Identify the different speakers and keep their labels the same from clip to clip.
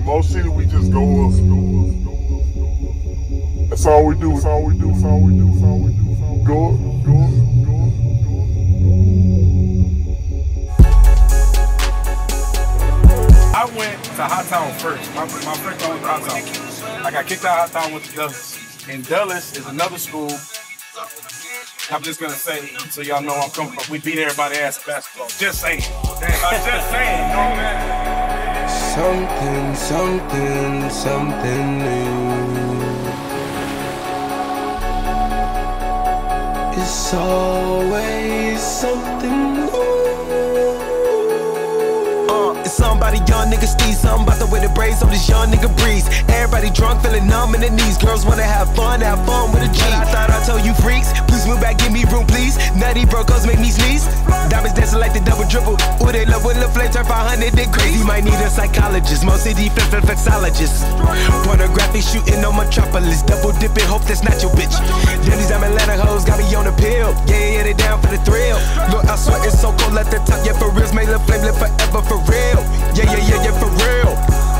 Speaker 1: Most cities we just go up. That's all we do. That's all we do. That's all we do. That's all we do. Go up. Go up. Go up.
Speaker 2: I went to Hot Town first. My first time went to Hot Town. I got kicked out of Hot Town, went to Dulles. And Dulles is another school. I'm just gonna say, so y'all know I'm coming from. We beat everybody ass basketball. Just saying. I'm just saying. You know what I mean?
Speaker 3: Something new. It's always something new. It's something about a young nigga Steve, something about the way the braids on this young nigga breeze. Everybody drunk, feeling numb in the knees. Girls wanna have fun with a G. But I thought I told you freaks, please move back, give me room, please. Nutty brocos make me sneeze. Diamonds dancing like the double dribble. Ooh, they love when the flame turn 500 degrees. You might need a psychologist, most city flexologist. Pornography shooting on Metropolis. Double dipping, hope that's not your bitch. Then these Atlanta hoes got me on the pill. Yeah, they down for the thrill. Look, I swear it's so cold at the top. Yeah, for reals, make the flame live forever, for real. Yeah, for real.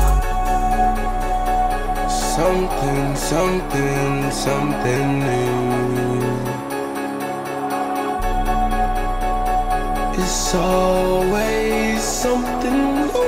Speaker 3: Something new. It's always something new.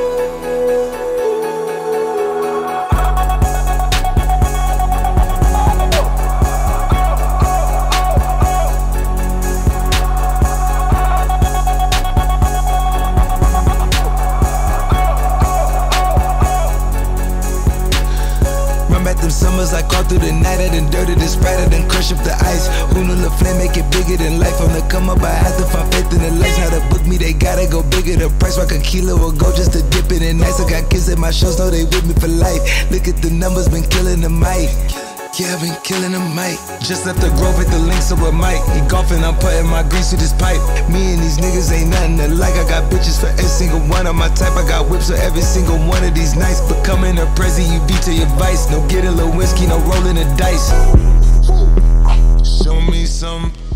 Speaker 3: Them summers I crawl through the night, I done dirted and Sprite, I done crush up the ice. Who knew the flame make it bigger than life? On the come up, I had to find faith in the lights. How to book me, they gotta go bigger. The price like a kilo will go just to dip it in nice. I got kids at my shows, know they with me for life. Look at the numbers, been killing the mic. Yeah, I've been killing the mic. Just left the Grove at the links up with Mike. He golfing, I'm putting my grease with his pipe. Me and these niggas ain't nothing alike. I got bitches for every single one of my type. I got whips for every single one of these nights. Becoming a prezi, you beat to your vice. No getting Lewinsky, no rolling the dice. Show me some